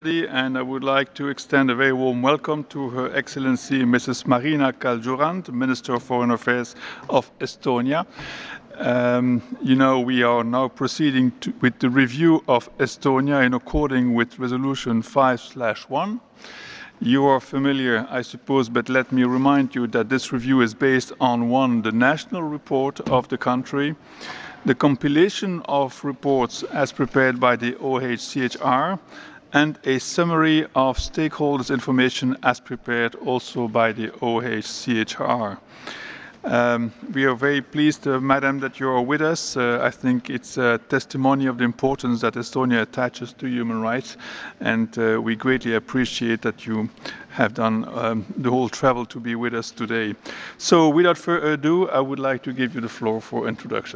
And I would like to extend a very warm welcome to Her Excellency Mrs. Marina Kaljurand, Minister of Foreign Affairs of Estonia. We are now proceeding with the review of Estonia in accordance with Resolution 5/1. You are familiar, I suppose, but let me remind you that this review is based on the national report of the country, the compilation of reports as prepared by the OHCHR, and a summary of stakeholders' information as prepared also by the OHCHR. We are very pleased, Madam, that you are with us. I think it's a testimony of the importance that Estonia attaches to human rights, and we greatly appreciate that you have done the whole travel to be with us today. So without further ado, I would like to give you the floor for introduction.